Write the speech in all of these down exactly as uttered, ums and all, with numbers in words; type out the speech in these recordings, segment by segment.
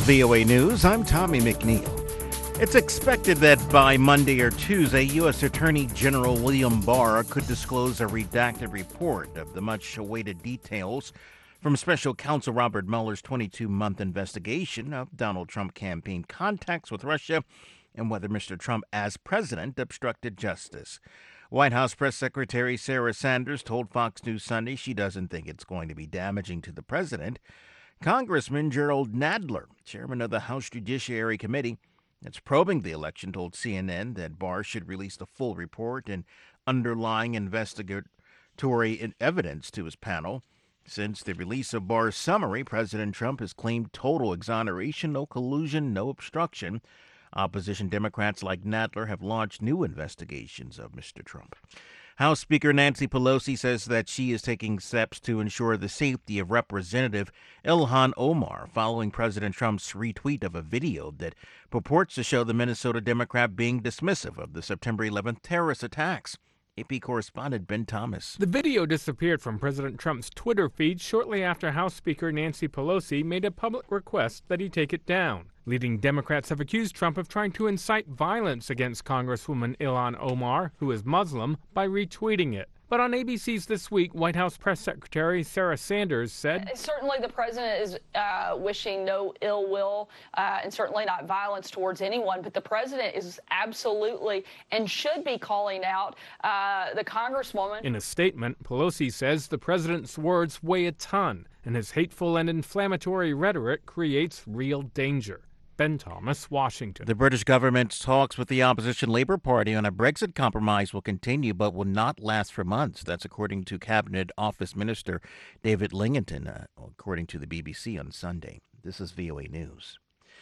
V O A News. I'm Tommy McNeil. It's expected that by Monday or Tuesday, U S Attorney General William Barr could disclose a redacted report of the much-awaited details from Special Counsel Robert Mueller's twenty-two month investigation of Donald Trump campaign contacts with Russia and whether Mister Trump, as president, obstructed justice. White House Press Secretary Sarah Sanders told Fox News Sunday she doesn't think it's going to be damaging to the president. Congressman Gerald Nadler, chairman of the House Judiciary Committee that's probing the election, told C N N that Barr should release the full report and underlying investigatory evidence to his panel. Since the release of Barr's summary, President Trump has claimed total exoneration, no collusion, no obstruction. Opposition Democrats like Nadler have launched new investigations of Mister Trump. House Speaker Nancy Pelosi says that she is taking steps to ensure the safety of Representative Ilhan Omar following President Trump's retweet of a video that purports to show the Minnesota Democrat being dismissive of the September eleventh terrorist attacks. A P correspondent Ben Thomas. The video disappeared from President Trump's Twitter feed shortly after House Speaker Nancy Pelosi made a public request that he take it down. Leading Democrats have accused Trump of trying to incite violence against Congresswoman Ilhan Omar, who is Muslim, by retweeting it. But on A B C's This Week, White House Press Secretary Sarah Sanders said, Certainly the president is uh, wishing no ill will uh, and certainly not violence towards anyone, but the president is absolutely and should be calling out uh, the Congresswoman. In a statement, Pelosi says the president's words weigh a ton, and his hateful and inflammatory rhetoric creates real danger. Ben Thomas, Washington. The British government's talks with the opposition Labour Party on a Brexit compromise will continue but will not last for months. That's according to Cabinet Office Minister David Lingington, uh, according to the B B C on Sunday. This is V O A News.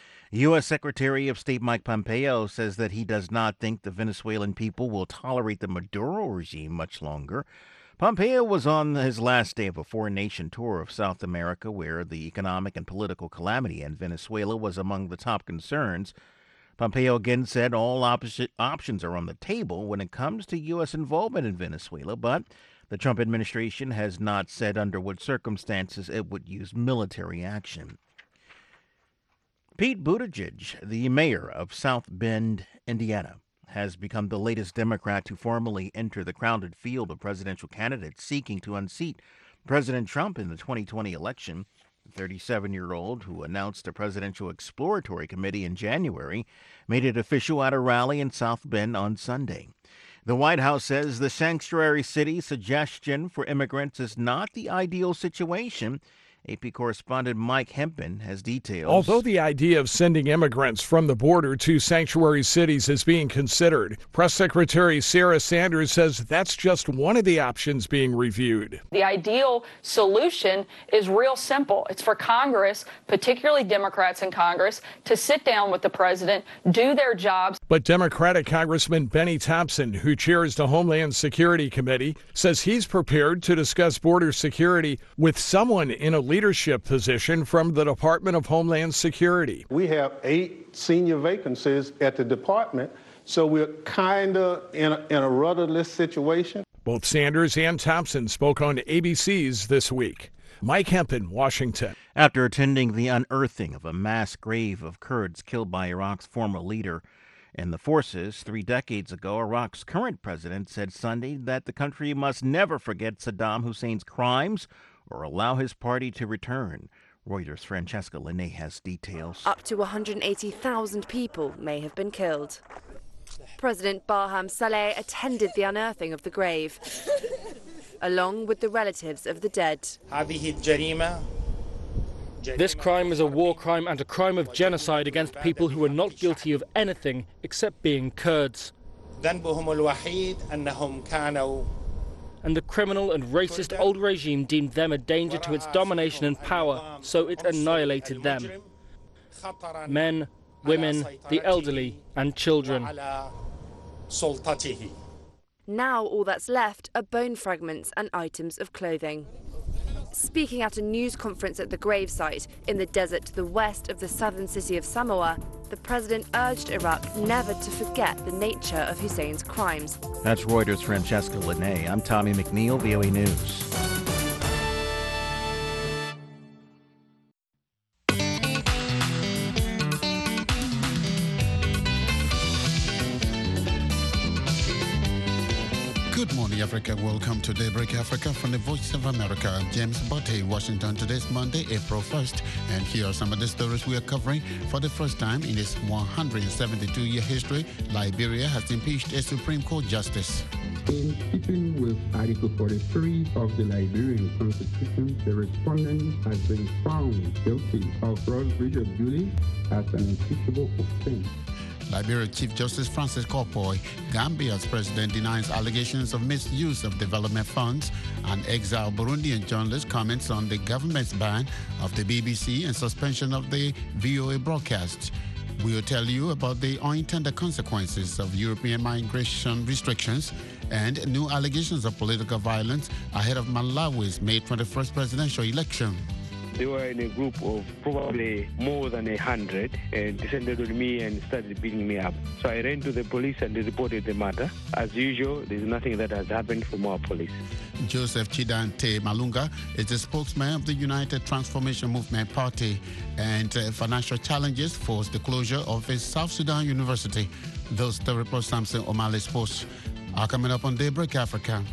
U S Secretary of State Mike Pompeo says that he does not think the Venezuelan people will tolerate the Maduro regime much longer. Pompeo was on his last day of a four-nation tour of South America, where the economic and political calamity in Venezuela was among the top concerns. Pompeo again said all opposite options are on the table when it comes to U S involvement in Venezuela, but the Trump administration has not said under what circumstances it would use military action. Pete Buttigieg, the mayor of South Bend, Indiana, has become the latest Democrat to formally enter the crowded field of presidential candidates seeking to unseat President Trump in the twenty twenty election. The thirty-seven-year-old, who announced a presidential exploratory committee in January, made it official at a rally in South Bend on Sunday. The White House says the sanctuary city suggestion for immigrants is not the ideal situation. A P correspondent Mike Hempen has details. Although the idea of sending immigrants from the border to sanctuary cities is being considered, Press Secretary Sarah Sanders says that's just one of the options being reviewed. The ideal solution is real simple. It's for Congress, particularly Democrats in Congress, to sit down with the president, do their jobs. But Democratic Congressman Benny Thompson, who chairs the Homeland Security Committee, says he's prepared to discuss border security with someone in a leadership position from the Department of Homeland Security. We have eight senior vacancies at the department, so we're kind of in a, in a rudderless situation. Both Sanders and Thompson spoke on A B C's This Week. Mike Hempen, Washington. After attending the unearthing of a mass grave of Kurds killed by Iraq's former leader in the forces three decades ago, Iraq's current president said Sunday that the country must never forget Saddam Hussein's crimes or allow his party to return. Reuters' Francesca Linne has details. Up to one hundred eighty thousand people may have been killed. President Barham Saleh attended the unearthing of the grave, along with the relatives of the dead. This crime is a war crime and a crime of genocide against people who are not guilty of anything except being Kurds. And the criminal and racist old regime deemed them a danger to its domination and power, so it annihilated them. Men, women, the elderly, and children. Now all that's left are bone fragments and items of clothing. Speaking at a news conference at the gravesite in the desert to the west of the southern city of Samoa, the president urged Iraq never to forget the nature of Hussein's crimes. That's Reuters' Francesca Linne. I'm Tommy McNeil, V O A News. Good morning, Africa. Welcome to Daybreak Africa from the Voice of America. I'm James Botte in Washington. Today's Monday, April first. And here are some of the stories we are covering. For the first time in its one hundred seventy-two year history, Liberia has impeached a Supreme Court justice. In keeping with Article forty-three of the Liberian Constitution, the respondent has been found guilty of gross breach of duty as an impeachable offense. Liberia Chief Justice Francis Corpoy, Gambia's president, denies allegations of misuse of development funds, and exiled Burundian journalist comments on the government's ban of the B B C and suspension of the V O A broadcasts. We'll tell you about the unintended consequences of European migration restrictions and new allegations of political violence ahead of Malawi's May twenty-first presidential election. They were in a group of probably more than a hundred and descended on me and started beating me up. So I ran to the police and they reported the matter. As usual, there's nothing that has happened from our police. Joseph Chidante Malunga is the spokesman of the United Transformation Movement Party, and uh, financial challenges forced the closure of his South Sudan University. Those the report Samson O'Malley Sports are coming up on Daybreak Africa.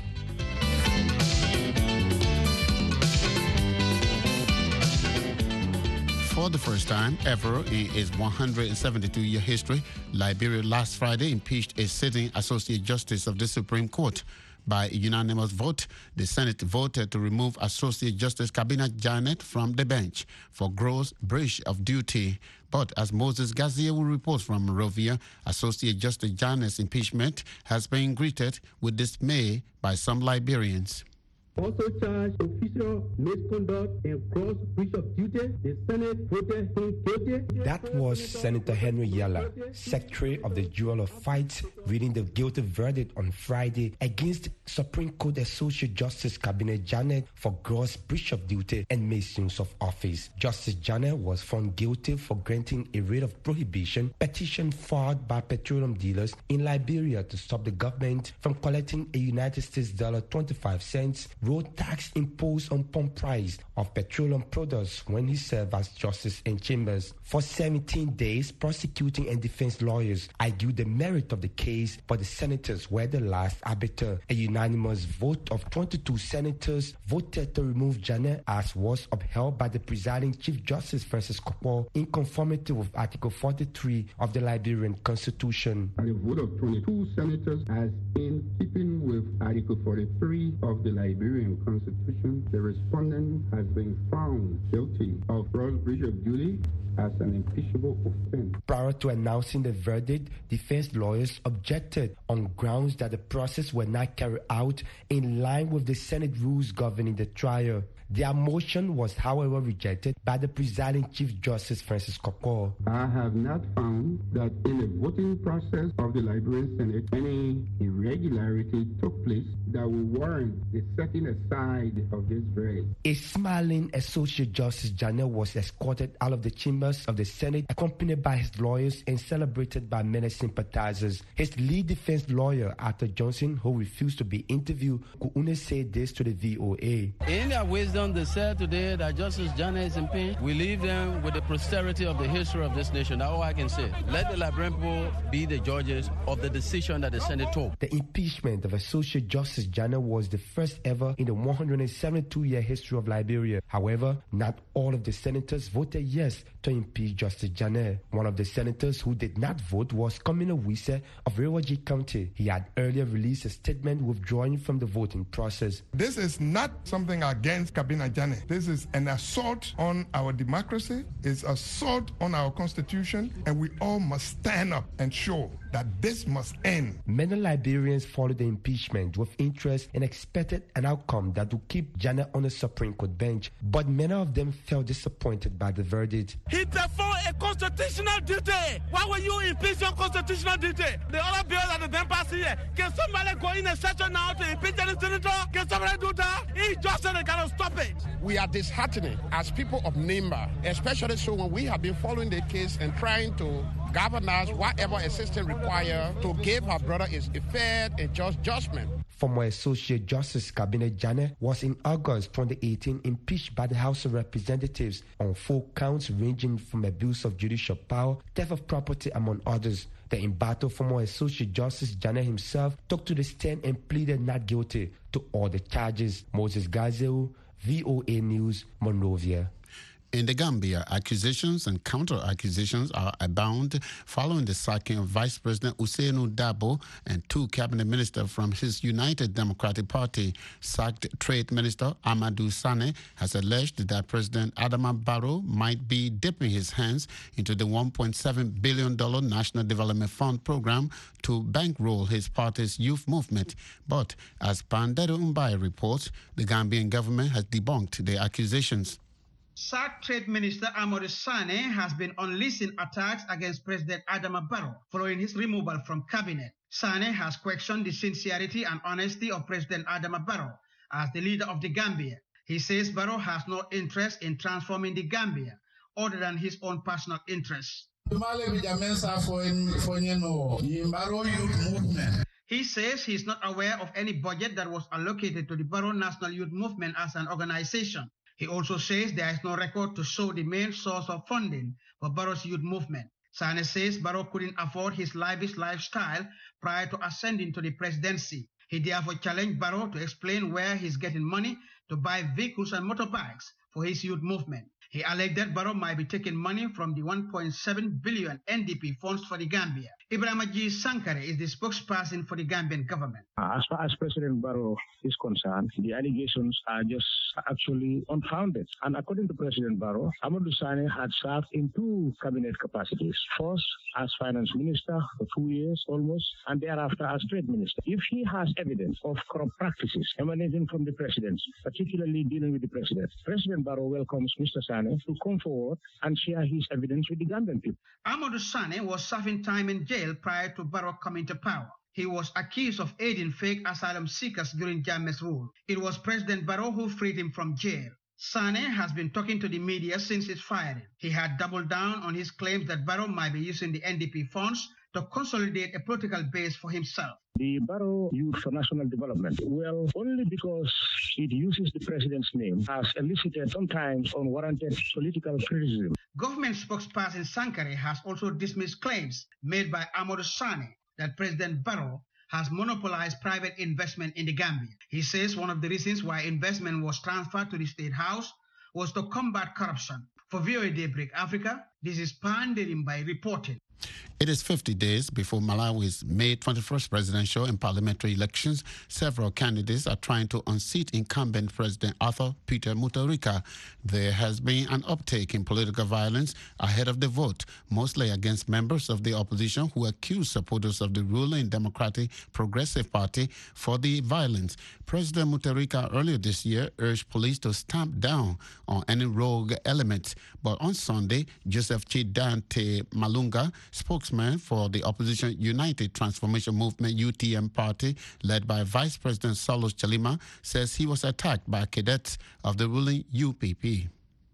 For the first time ever in its one hundred seventy-two year history, Liberia last Friday impeached a sitting Associate Justice of the Supreme Court. By a unanimous vote, the Senate voted to remove Associate Justice Kabina Janet from the bench for gross breach of duty. But as Moses Gazia will report from Monrovia, Associate Justice Janet's impeachment has been greeted with dismay by some Liberians. Also charged official misconduct and gross breach of duty, the Senate voted him guilty. That was Senator Henry Yala, Secretary of the Jewel of Fights, reading the guilty verdict on Friday against Supreme Court Associate Justice Kabina Janet for gross breach of duty and misuse of office. Justice Janet was found guilty for granting a writ of prohibition petition filed by petroleum dealers in Liberia to stop the government from collecting a United States dollar twenty-five cents road tax imposed on pump price of petroleum products when he served as justice in chambers. For seventeen days, prosecuting and defense lawyers argued the merit of the case, but the senators were the last arbiter. A unanimous vote of twenty-two senators voted to remove Janet, as was upheld by the presiding Chief Justice Francis Corpoy in conformity with Article forty-three of the Liberian Constitution. And a vote of twenty-two senators has in keeping with Article forty-three of the Liberian Constitution, the respondent has been found guilty of gross breach of duty as an impeachable offense. Prior to announcing the verdict, defense lawyers objected on grounds that the process was not carried out in line with the Senate rules governing the trial. Their motion was, however, rejected by the presiding Chief Justice Francis Corpoy. I have not found that in the voting process of the Liberian Senate, any irregularity took place that will warrant the setting aside of this verdict. A smiling Associate Justice Janet was escorted out of the chambers of the Senate, accompanied by his lawyers and celebrated by many sympathizers. His lead defense lawyer, Arthur Johnson, who refused to be interviewed, could only say this to the V O A. In their wisdom, they said today that Justice Janet is impeached. We leave them with the posterity of the history of this nation. That's all I can say. Let the Liberian people be the judges of the decision that the Senate took. The impeachment of Associate Justice Janet was the first ever in the one hundred seventy-two year history of Liberia. However, not all of the senators voted yes to impeach Justice Janet. One of the senators who did not vote was Commissioner Wise of Rewaji County. He had earlier released a statement withdrawing from the voting process. This is not something against Kabina Janet. This is an assault on our democracy, it's assault on our constitution, and we all must stand up and show that this must end. Many Liberians followed the impeachment with interest and expected an outcome that would keep Janet on the Supreme Court bench, but many of them felt disappointed by the verdict. He performed a constitutional duty. Why were you impeaching constitutional duty? The other bills that have been passed here, can somebody go in a session now to impeach any senator? Can somebody do that? He just said they cannot stop it. We are disheartened as people of Nimba, especially so when we have been following the case and trying to govern us whatever assistance required to give our brother is a fair and just judgment. Former Associate Justice Cabinet Janet was in August twenty eighteen impeached by the House of Representatives on four counts ranging from abuse of judicial power, theft of property, among others. The embattled former Associate Justice Janet himself took to the stand and pleaded not guilty to all the charges. Moses Gazeu, V O A News, Monrovia. In the Gambia, accusations and counter-accusations are abound following the sacking of Vice President Ousainou Darboe and two cabinet ministers from his United Democratic Party. Sacked Trade Minister Amadou Sane has alleged that President Adama Barrow might be dipping his hands into the one point seven billion dollars National Development Fund program to bankroll his party's youth movement. But as Pandero Mbai reports, the Gambian government has debunked the accusations. Sacked Trade Minister Amadou Sane has been unleashing attacks against President Adama Barrow following his removal from cabinet. Sane has questioned the sincerity and honesty of President Adama Barrow as the leader of the Gambia. He says Barrow has no interest in transforming the Gambia other than his own personal interests. He says he is not aware of any budget that was allocated to the Barrow National Youth Movement as an organization. He also says there is no record to show the main source of funding for Barrow's youth movement. Sane says Barrow couldn't afford his lavish lifestyle prior to ascending to the presidency. He therefore challenged Barrow to explain where he's getting money to buy vehicles and motorbikes for his youth movement. He alleged that Barrow might be taking money from the one point seven billion N D P funds for the Gambia. Ibrahima G. Sankare is the spokesperson for the Gambian government. As far as President Barrow is concerned, the allegations are just actually unfounded. And according to President Barrow, Amadou Sane had served in two cabinet capacities. First, as finance minister for two years almost, and thereafter as trade minister. If he has evidence of corrupt practices emanating from the presidency, particularly dealing with the president, President Barrow welcomes Mister Sane to come forward and share his evidence with the Gambian people. Amadou Sane was serving time in jail prior to Barrow coming to power. He was accused of aiding fake asylum seekers during Jammeh's rule. It was President Barrow who freed him from jail. Sane has been talking to the media since his firing. He had doubled down on his claims that Barrow might be using the N D P funds to consolidate a political base for himself. The Barrow Youth for National Development, well, only because it uses the president's name, has elicited sometimes unwarranted political criticism. Government spokesperson Sankare has also dismissed claims made by Amadou Sane that President Barrow has monopolized private investment in the Gambia. He says one of the reasons why investment was transferred to the State House was to combat corruption. For V O A Daybreak Africa, this is Pandero Mbai reporting. It is fifty days before Malawi's May twenty-first presidential and parliamentary elections. Several candidates are trying to unseat incumbent President Arthur Peter Mutharika. There has been an uptake in political violence ahead of the vote, mostly against members of the opposition who accuse supporters of the ruling Democratic Progressive Party for the violence. President Mutharika earlier this year urged police to stamp down on any rogue elements. But on Sunday, Joseph Chidante Malunga, spokesman for the opposition United Transformation Movement U T M party, led by Vice President Saulos Chalima, says he was attacked by cadets of the ruling U P P.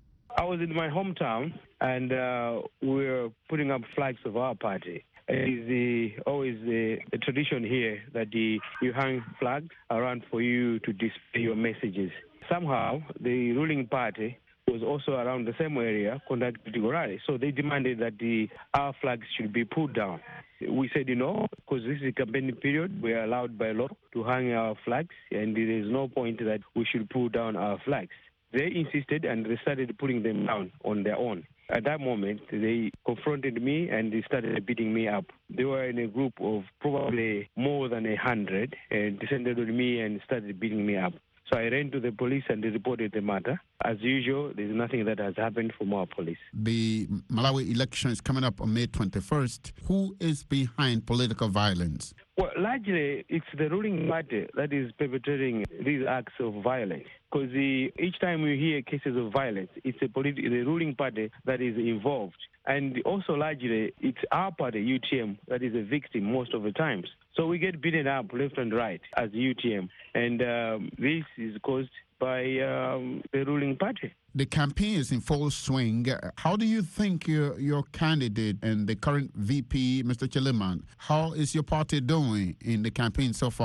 I was in my hometown, and uh, we were putting up flags of our party. It is the, always the, the tradition here that the, you hang flags around for you to display your messages. Somehow, the ruling party was also around the same area conducting a rally. So they demanded that the our flags should be pulled down. We said, you know, because this is a campaign period, we are allowed by law to hang our flags, and there is no point that we should pull down our flags. They insisted, and they started putting them down on their own. At that moment, they confronted me and they started beating me up. They were in a group of probably more than a hundred and descended on me and started beating me up. So I ran to the police and they reported the matter. As usual, there's nothing that has happened from our police. The Malawi election is coming up on May twenty-first. Who is behind political violence? Well, largely, it's the ruling party that is perpetrating these acts of violence. Because each time we hear cases of violence, it's a politi- the ruling party that is involved. And also, largely, it's our party, U T M, that is a victim most of the times. So we get beaten up left and right as U T M. And um, this is caused by um, the ruling party. The campaign is in full swing. How do you think your, your candidate and the current V P, Mister Chaliman, how is your party doing in the campaign so far?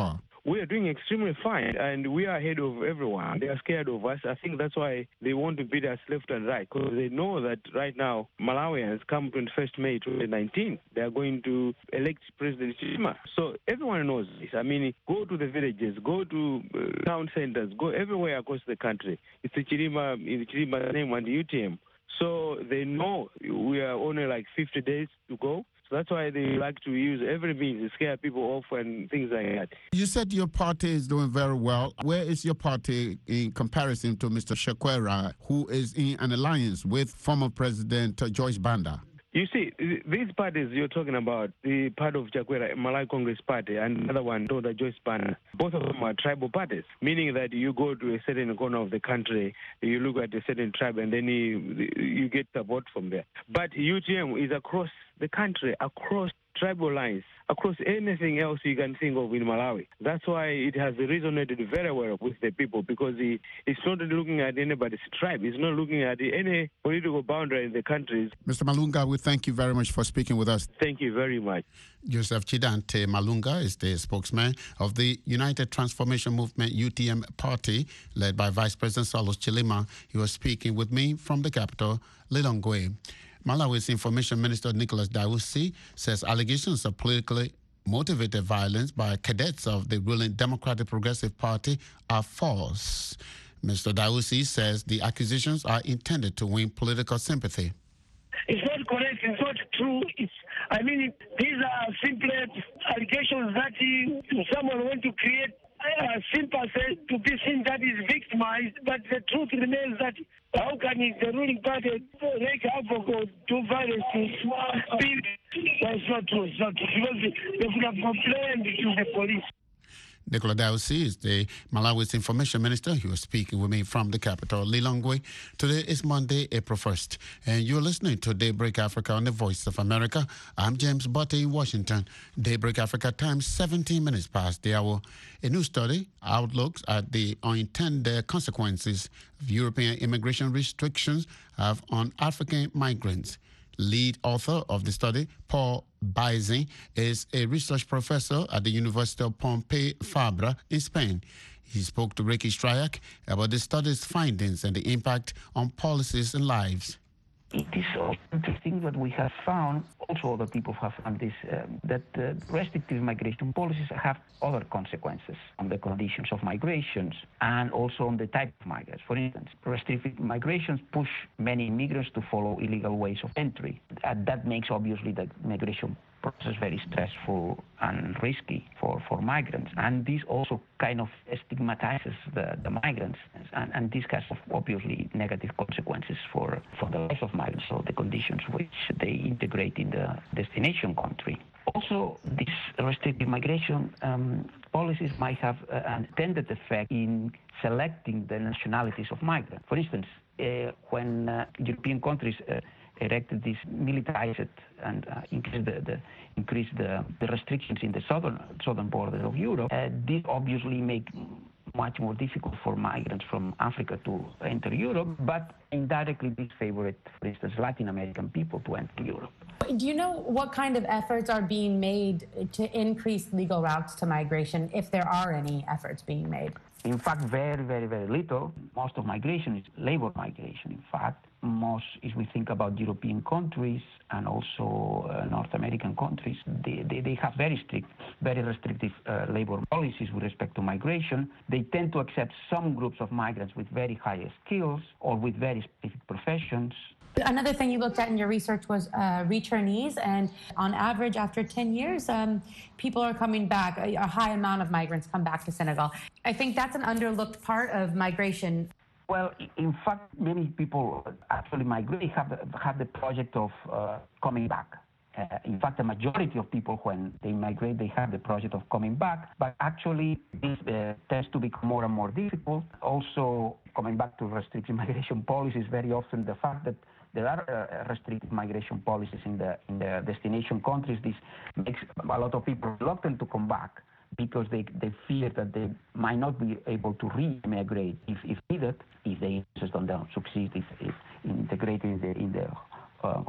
we are doing extremely fine, and we are ahead of everyone. They are scared of us. I think that's why they want to beat us left and right, because they know that right now Malawians, come twenty-first May twenty nineteen, they are going to elect President Chilima. So everyone knows this. I mean, go to the villages, go to uh, town centers, go everywhere across the country. It's the Chilima, in Chilima's name and the U T M. So they know we are only like fifty days to go. So that's why they like to use every means to scare people off and things like that. You said your party is doing very well. Where is your party in comparison to Mister Chakwera, who is in an alliance with former President Joyce Banda? You see, these parties you're talking about, the part of Chakwera, Malawi Congress Party, and another one, Toda Joyce Banda, both of them are tribal parties, meaning that you go to a certain corner of the country, you look at a certain tribe, and then you, you get support from there. But U T M is across the country, across tribal lines, across anything else you can think of in Malawi. That's why it has resonated very well with the people, because he, it's not looking at anybody's tribe. It's not looking at any political boundary in the countries. Mister Malunga, we thank you very much for speaking with us. Thank you very much. Joseph Chidante Malunga is the spokesman of the United Transformation Movement U T M party, led by Vice President Saulos Chilima. He was speaking with me from the capital, Lilongwe. Malawi's Information Minister Nicholas Dawusi says allegations of politically motivated violence by cadets of the ruling Democratic Progressive Party are false. Mister Dawusi says the accusations are intended to win political sympathy. It's not correct. It's not true. It's, I mean, these are simple allegations that someone wants to create uh, sympathy to be seen that is victimized. But the truth remains that how can the ruling party make havoc or do violence to people? That's not true. It's not true. Because they could have complained to the police. Nicola Dawusi is the Malawi's Information Minister. He was speaking with me from the capital, Lilongwe. Today is Monday, April first, and you're listening to Daybreak Africa on the Voice of America. I'm James Butte in Washington. Daybreak Africa time, seventeen minutes past the hour. A new study outlooks at the unintended consequences of European immigration restrictions have on African migrants. Lead author of the study, Paul Baizin, is a research professor at the University of Pompeu Fabra in Spain. He spoke to Ricky Strayak about the study's findings and the impact on policies and lives. It is so interesting that we have found, also other people have found this, uh, that uh, restrictive migration policies have other consequences on the conditions of migrations and also on the type of migrants. For instance, restrictive migrations push many immigrants to follow illegal ways of entry. And that makes obviously the migration process very stressful and risky for, for migrants. And this also kind of stigmatizes the, the migrants. And, and this has obviously negative consequences for, for the life of migrants, so the conditions which they integrate in the destination country. Also, these restrictive migration um, policies might have uh, an intended effect in selecting the nationalities of migrants. For instance, uh, when uh, European countries uh, erected this militarized and uh, increased the, the increased the, the restrictions in the southern southern border of Europe, uh, this obviously make much more difficult for migrants from Africa to enter Europe, but indirectly this favored, for instance, Latin American people to enter Europe. Do you know what kind of efforts are being made to increase legal routes to migration, if there are any efforts being made? In fact, very, very, very little. Most of migration is labor migration, in fact. Most, if we think about European countries and also uh, North American countries, they, they, they have very strict, very restrictive uh, labor policies with respect to migration. They tend to accept some groups of migrants with very high skills or with very specific professions. Another thing you looked at in your research was uh, returnees, and on average, after ten years, um, people are coming back. A, a high amount of migrants come back to Senegal. I think that's an underlooked part of migration. Well, in fact, many people actually migrate, have the, have the project of uh, coming back. Uh, in fact, the majority of people, when they migrate, they have the project of coming back. But actually, this uh, tends to become more and more difficult. Also, coming back to restrictive migration policies, very often the fact that there are uh, restrictive migration policies in the in the destination countries. This makes a lot of people reluctant to come back because they, they fear that they might not be able to re-migrate if, if needed, if they just don't succeed if, if integrating in the, in the uh,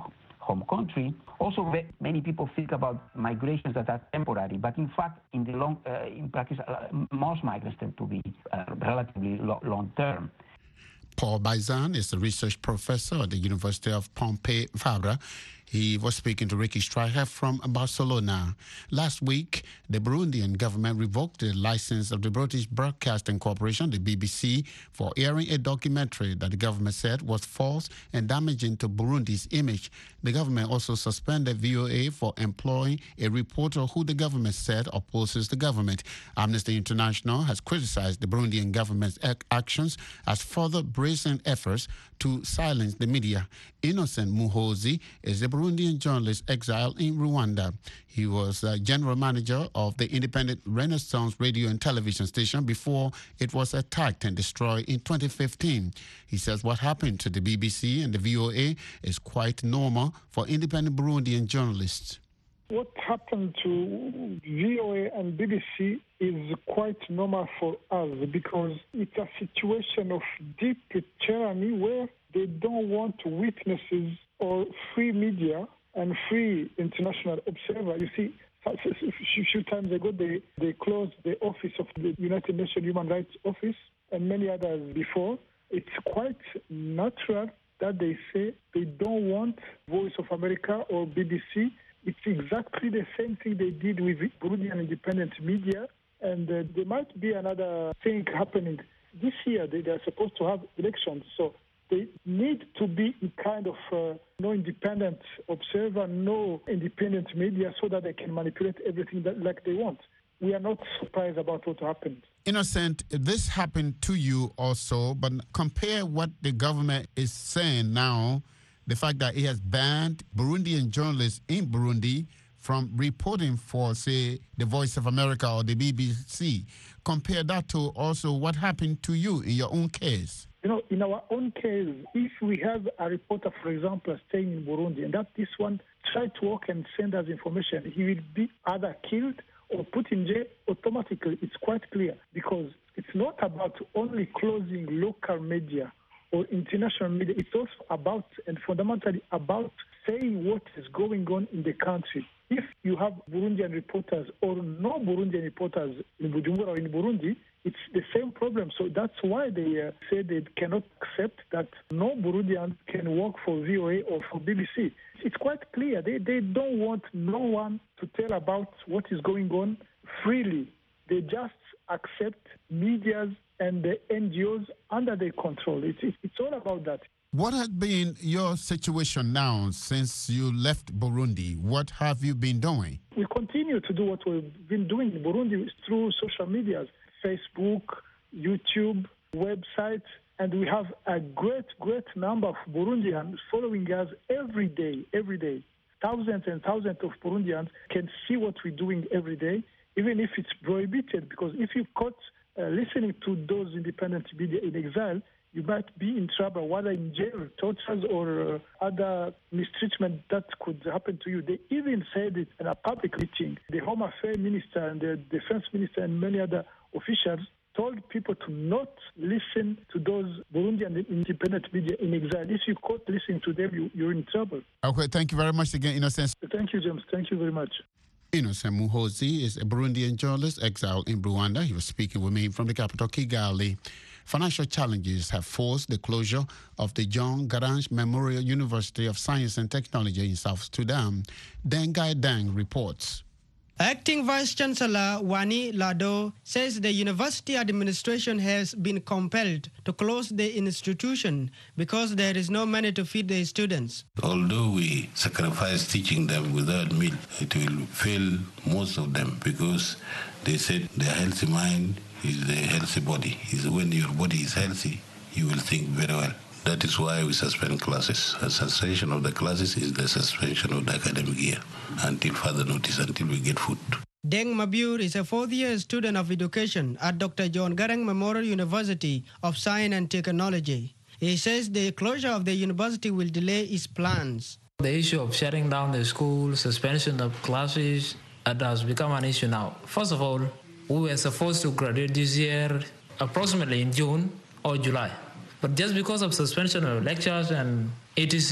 home country. Also, many people think about migrations that are temporary, but in fact, in the long, uh, in practice, uh, most migrants tend to be uh, relatively lo- long-term. Paul Baizan is a research professor at the University of Pompeu Fabra. He was speaking to Ricky Streicher from Barcelona. Last week, the Burundian government revoked the license of the British Broadcasting Corporation, the B B C, for airing a documentary that the government said was false and damaging to Burundi's image. The government also suspended V O A for employing a reporter who the government said opposes the government. Amnesty International has criticized the Burundian government's actions as further brazen efforts to silence the media. Innocent Muhozi is a Burundian journalist exiled in Rwanda. He was uh, general manager of the independent Renaissance radio and television station before it was attacked and destroyed in twenty fifteen. He says what happened to the B B C and the V O A is quite normal for independent Burundian journalists. What happened to V O A and B B C is quite normal for us because it's a situation of deep tyranny where they don't want witnesses or free media and free international observer. You see, a few times ago they, they closed the office of the United Nations Human Rights Office and many others before. It's quite natural that they say they don't want Voice of America or B B C. It's exactly the same thing they did with Burundian independent media, and uh, there might be another thing happening this year. They, they're supposed to have elections, so they need to be in kind of uh, no independent observer, no independent media, so that they can manipulate everything that, like they want. We are not surprised about what happened. Innocent, this happened to you also, but compare what the government is saying now, the fact that it has banned Burundian journalists in Burundi from reporting for, say, the Voice of America or the B B C. Compare that to also what happened to you in your own case. You know, in our own case, if we have a reporter, for example, staying in Burundi, and that this one try to work and send us information, he will be either killed or put in jail automatically. It's quite clear, because it's not about only closing local media or international media. It's also about, and fundamentally about, saying what is going on in the country. If you have Burundian reporters or no Burundian reporters in Bujumbura or in Burundi, it's the same problem. So that's why they uh, say they cannot accept that no Burundian can work for V O A or for B B C. It's quite clear. They, they don't want no one to tell about what is going on freely. They just accept medias and the N G Os under their control. It's, it's all about that. What has been your situation now since you left Burundi? What have you been doing? We continue to do what we've been doing in Burundi through social medias, Facebook, YouTube, websites, and we have a great, great number of Burundians following us every day, every day. Thousands and thousands of Burundians can see what we're doing every day, even if it's prohibited, because if you're caught uh, listening to those independent media in exile, you might be in trouble, whether in jail, tortures, or uh, other mistreatment that could happen to you. They even said it in a public meeting. The Home Affairs Minister and the Defense Minister and many other officials told people to not listen to those Burundian independent media in exile. If you caught listening to them, you, you're in trouble. Okay, thank you very much again, Innocent. Thank you, James. Thank you very much. Innocent Muhozi is a Burundian journalist exiled in Rwanda. He was speaking with me from the capital, Kigali. Financial challenges have forced the closure of the John Garang Memorial University of Science and Technology in South Sudan. Dengai Dang reports. Acting Vice-Chancellor Wani Lado says the university administration has been compelled to close the institution because there is no money to feed the students. Although we sacrifice teaching them without meal, it will fail most of them because they said the healthy mind is the healthy body. Is when your body is healthy, you will think very well. That is why we suspend classes. A suspension of the classes is the suspension of the academic year until further notice, until we get food. Deng Mabur is a fourth-year student of education at Doctor John Garang Memorial University of Science and Technology. He says the closure of the university will delay his plans. The issue of shutting down the school, suspension of classes, it has become an issue now. First of all, we were supposed to graduate this year approximately in June or July. But just because of suspension of lectures and et cetera,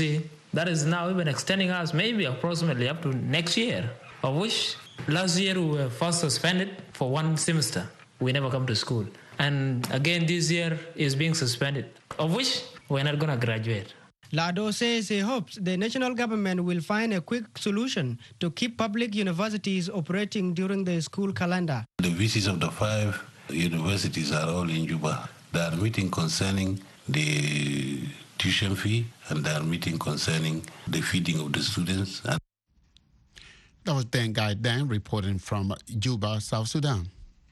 That is now even extending us maybe approximately up to next year, of which last year we were first suspended for one semester. We never come to school. And again this year is being suspended, of which we're not going to graduate. Lado says he hopes the national government will find a quick solution to keep public universities operating during the school calendar. The V Cs of the five universities are all in Juba. They are meeting concerning the tuition fee, and they are meeting concerning the feeding of the students. And that was Dan Guy Dan reporting from Juba, South Sudan.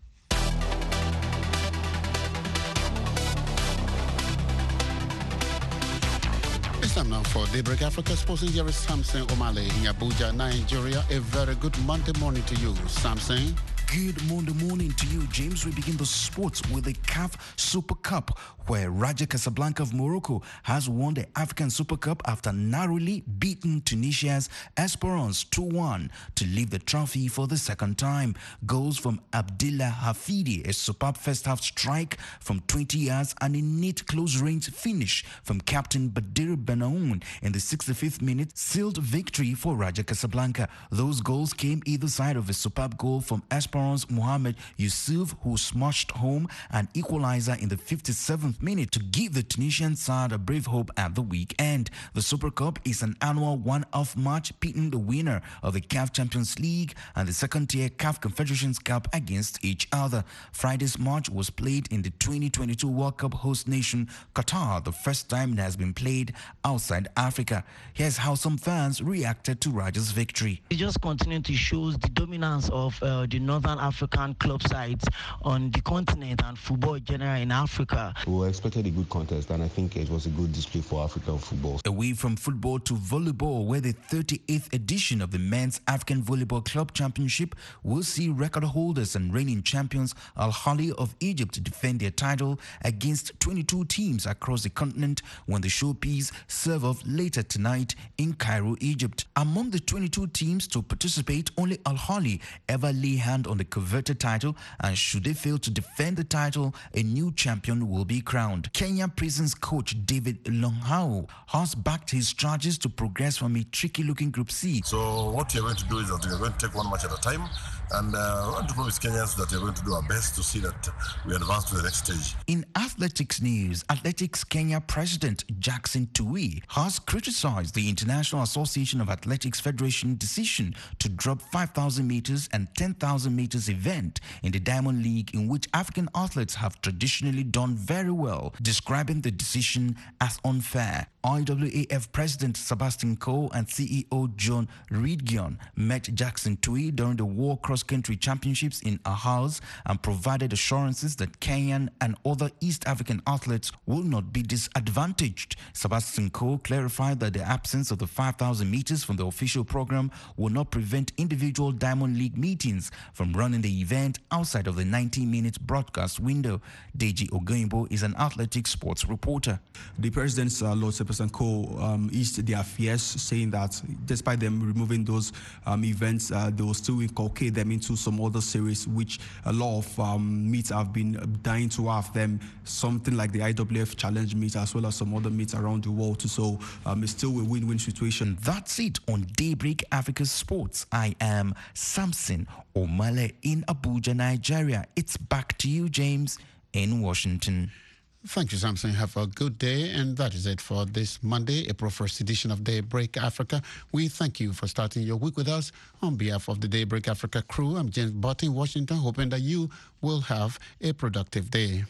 It's time now for Daybreak Africa. Sports engineer Samson Omale in Abuja, Nigeria. A very good Monday morning to you, Samson. Good Monday morning to you, James. We begin the sports with the C A F Super Cup, where Raja Casablanca of Morocco has won the African Super Cup after narrowly beating Tunisia's Esperance two one to lift the trophy for the second time. Goals from Abdillah Hafidi, a superb first-half strike from twenty yards, and a neat close-range finish from captain Badir Benaoun in the sixty-fifth minute sealed victory for Raja Casablanca. Those goals came either side of a superb goal from Esperance Mohamed Yusuf, who smashed home an equalizer in the fifty-seventh minute to give the Tunisian side a brave hope at the weekend. The Super Cup is an annual one-off match pitting the winner of the C A F Champions League and the second-tier C A F Confederations Cup against each other. Friday's match was played in the twenty twenty-two World Cup host nation Qatar, the first time it has been played outside Africa. Here's how some fans reacted to Raja's victory. It just continues to show the dominance of uh, the Northern African club sides on the continent and football in general in Africa. We expected a good contest, and I think it was a good display for African football. Away from football to volleyball, where the thirty-eighth edition of the Men's African Volleyball Club Championship will see record holders and reigning champions Al Ahly of Egypt defend their title against twenty-two teams across the continent when the showpiece serve off later tonight in Cairo, Egypt. Among the twenty-two teams to participate, only Al Ahly ever lay hand on the coveted title, and should they fail to defend the title, a new champion will be crowned. Kenya Prisons coach David Longhao has backed his charges to progress from a tricky-looking Group C. So what we are going to do is that we are going to take one match at a time, and uh, I want to promise Kenyans that we are going to do our best to see that we advance to the next stage. In athletics news, Athletics Kenya President Jackson Tuwei has criticized the International Association of Athletics Federation decision to drop five thousand meters and ten thousand meters event in the Diamond League, in which African athletes have traditionally done very well, describing the decision as unfair. I W A F President Sebastian Coe and C E O John Reedgion met Jackson Tuwei during the World Cross Country Championships in Aarhus and provided assurances that Kenyan and other East African athletes will not be disadvantaged. Sebastian Coe clarified that the absence of the five thousand meters from the official program will not prevent individual Diamond League meetings from running the event outside of the ninety minute broadcast window. Deji Ogoimbo is an athletics sports reporter. The president's uh, Lord Sebastian Coe um, eased their fears, saying that despite them removing those um, events, uh, they will still inculcate them into some other series, which a lot of um, meets have been dying to have them, something like the I W F Challenge meet, as well as some other meets around the world. So um, it's still a win-win situation. That's it on Daybreak Africa Sports. I am Samson Omale in Abuja, Nigeria. It's back to you, James, in Washington. Thank you, Samson. Have a good day. And that is it for this Monday, April first edition of Daybreak Africa. We thank you for starting your week with us. On behalf of the Daybreak Africa crew, I'm James Bott in Washington, hoping that you will have a productive day.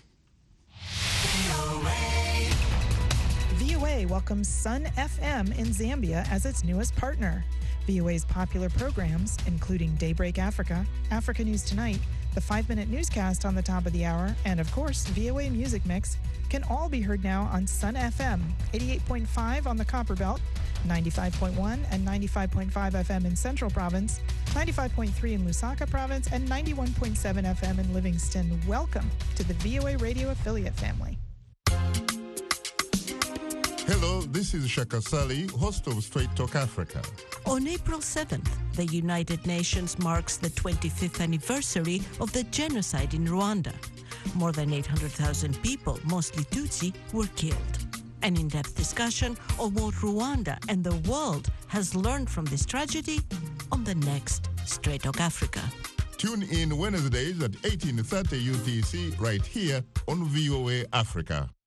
V O A welcomes Sun F M in Zambia as its newest partner. V O A's popular programs, including Daybreak Africa, Africa News Tonight, the five-minute newscast on the top of the hour, and of course, V O A Music Mix, can all be heard now on Sun F M, eighty-eight point five on the Copperbelt, ninety-five point one and ninety-five point five F M in Central Province, ninety-five point three in Lusaka Province, and ninety-one point seven F M in Livingston. Welcome to the V O A Radio affiliate family. Hello, this is Shaka Sali, host of Straight Talk Africa. On April seventh, the United Nations marks the twenty-fifth anniversary of the genocide in Rwanda. More than eight hundred thousand people, mostly Tutsi, were killed. An in-depth discussion of what Rwanda and the world has learned from this tragedy on the next Straight Talk Africa. Tune in Wednesdays at eighteen thirty U T C right here on V O A Africa.